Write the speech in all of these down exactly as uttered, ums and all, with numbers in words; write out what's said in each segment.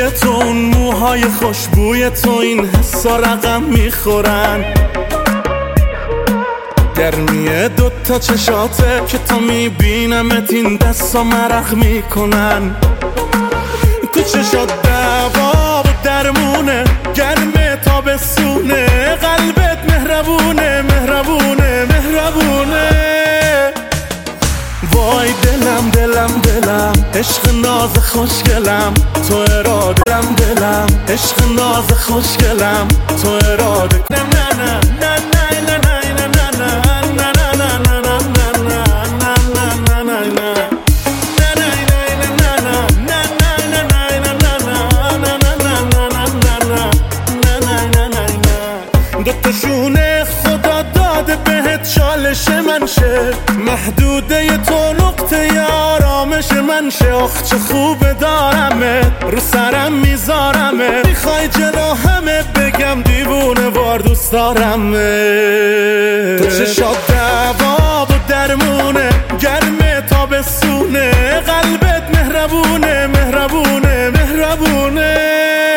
تو، اون موهای خوشبوی تو، این حسا رقم میخورن. گرمیه دوتا چشاته که تا میبینمت این دستا مرخ میکنن. تو چشات دوا و درمونه، گرمه تا بسونه، قلبت مهربونه مهربونه مهربونه. وای دلم دلم دلم، عشق ناز خوشگلم، تو اراده دلم دلم، عشق ناز خوشگلم، تو اراده. نه نه نه نه نه نه نه نه نه نه دوتاشونه خدا داده بهت چالش من شه، محدوده تو نقطه آرامش من شه. آخ چه خوبه دارمه، رو سرم میذارمه، میخوای جلو همه بگم دیوونه وار دوست دارمه. تو چشات دوا و درمونه، گرمه تا بسونه، قلبت مهربونه مهربونه مهربونه.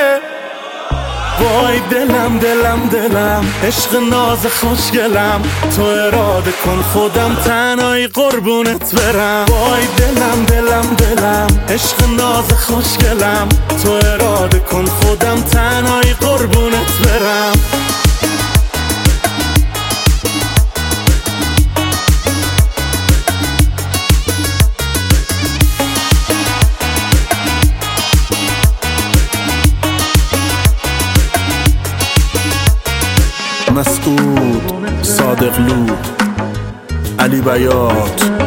وای دلم دلم دلم، عشق ناز خوشگلم، تو اراده کن خودم تنهایی قربونت برم. وای دلم دلم دلم، عشق ناز خوشگلم، تو اراده کن خودم تنهایی قربونت برم. مسعود صادقلو، علی بیات.